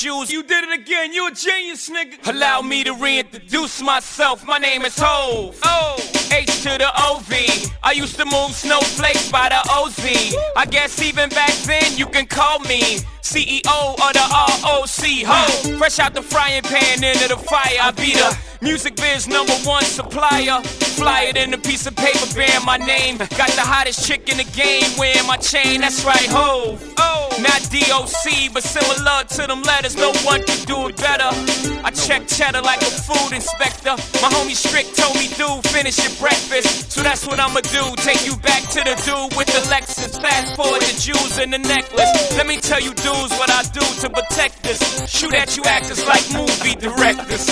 Jules, you did it again, you a genius, nigga. Allow me to reintroduce myself, my name is Hov. O, H to the O-V. I used to move snowflakes by the O-Z. I guess even back then you can call me CEO of the ROC. Ho, fresh out the frying pan into the fire. I be the music biz #1 supplier. Fly it in a piece of paper bearing my name. Got the hottest chick in the game wearing my chain, that's right, Hov. Oh, not DOC, but similar to them letters, no one can do it better. I check cheddar like a food inspector. My homie Strick told me, dude, finish your breakfast. So that's what I'ma do, take you back to the dude with the Lexus. Fast forward the jewels and the necklace. Let me tell you dudes what I do to protect this. Shoot at you actors like movie directors.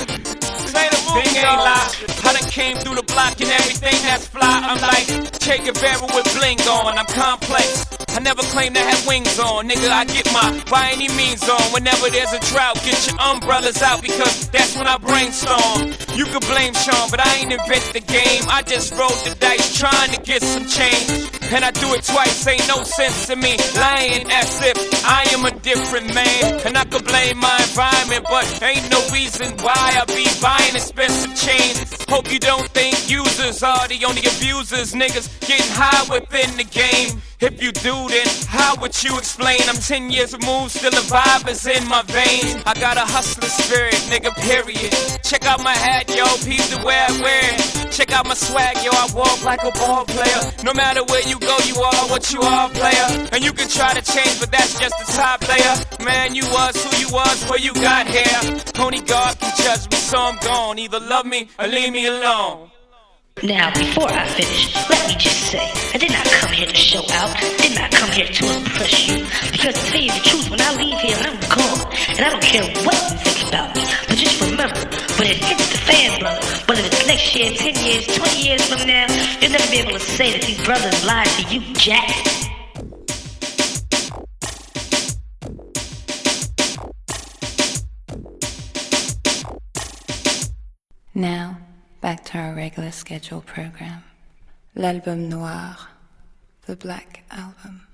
Thing ain't lie. I done came through the block and everything that's fly. I'm like Che Guevara with bling on. I'm complex. I never claim to have wings on. Nigga, I get my by any means on. Whenever there's a drought, get your umbrellas out because that's when I brainstorm. You could blame Sean, but I ain't invent the game. I just rolled the dice trying to get some change. And I do it twice, ain't no sense to me. Lying as if I am a different man. And I could blame my environment, but ain't no reason why I be buying expensive chains. Hope you don't think users are the only abusers. Niggas getting high within the game. If you do, then how would you explain? I'm 10 years removed, still a vibe is in my veins. I got a hustler spirit, nigga, period. Check out my hat, yo, peep the way I wear it. Check out my swag, yo, I walk like a ball player. No matter where you go, you are what you are, player. And you can try to change, but that's just the top player. Man, you was who you was, where you got here. Only God can judge me, so I'm gone. Either love me or leave me alone. Now, before I finish, let me just say, I did not come here to show out, did not come here to impress you, because to tell you the truth, when I leave here, I'm gone, and I don't care what you think about me, but just remember, when it hits the fan, brother, whether it's next year, 10 years, 20 years from now, you'll never be able to say that these brothers lied to you, Jack. Now, back to our regular scheduled program. L'Album Noir, the Black Album.